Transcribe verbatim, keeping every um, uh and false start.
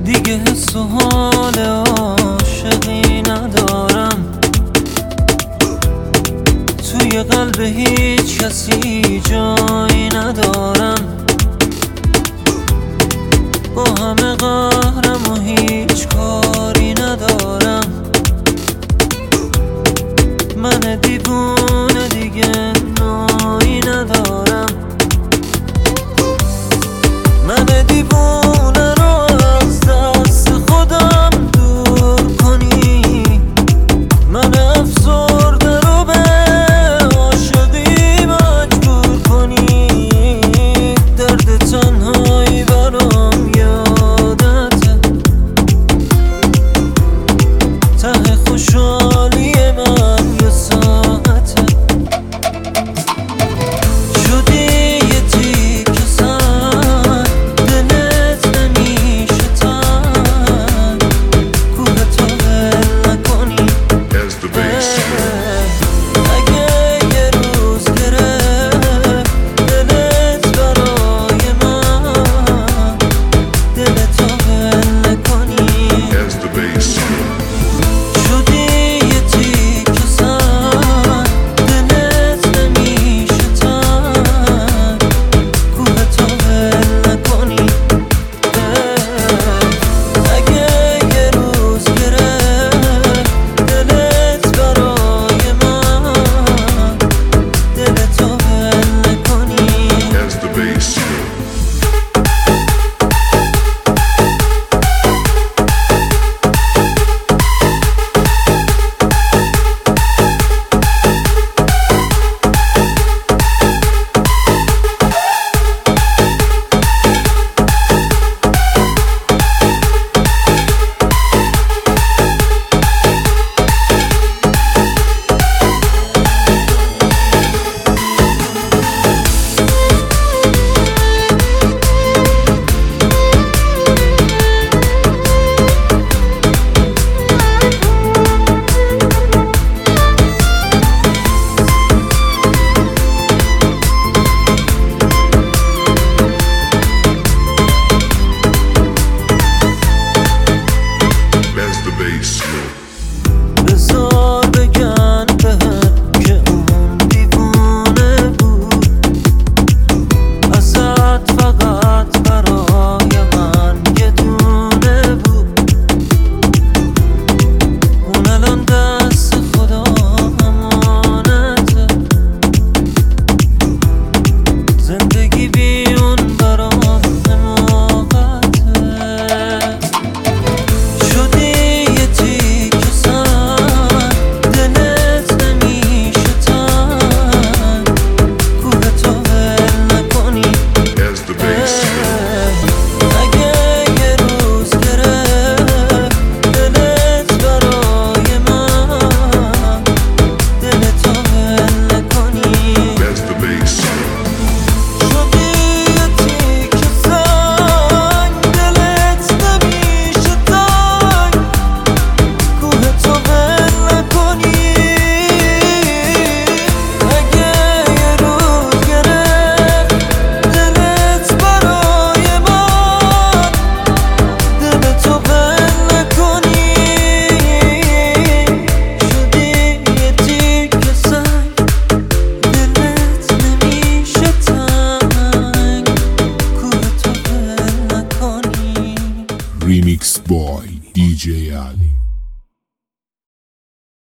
دیگه حس و حال عاشقی ندارم، توی قلب هیچ کسی جایی ندارم. با همه قهرم و هیچ کاری ندارم. من دیوونه دیگه نایی ندارم. من دیوونه رو از دست خودم دور کنی، من افسرده رو به عاشقی مجبور کنی. درد تنهایی برام یادته، ته خوشحالی من یه ساعته. شدی یه تیکه سر، دلت نمیشه تن، کوه تو ول نکنی. اگه یه روز گرفت دلت برای من، دلتو ول نکنی. شدی یه تیکه سر، دلت نمیشه تن، کوه تو ول نکنی. اگه یه روز گرفت دلت برای من، دلتو ول نکنی. بذار بگن بهت که اون دیوونه بود، ازت فقط برای من یه دونه بود. اون الان دست خدا امانته، زندگی بی اون برام حماقته. شدی یه تیکه سر، دلت نمیشه تن، کوه تو ول نکنی. اگه یه روز گرفت دلت برای من، دلتو ول نکنی. شدی یه تیکه سنگ، دلت نمیشه تنگ، کوه تو ول نکنی. اگه یه روز گرفت دلت برای من، دلتو ول نکنی. شدی یه تیکه سنگ، دلت نمیشه تنگ، کوه تو ول نکنی. Remix Boy دی جی Ali.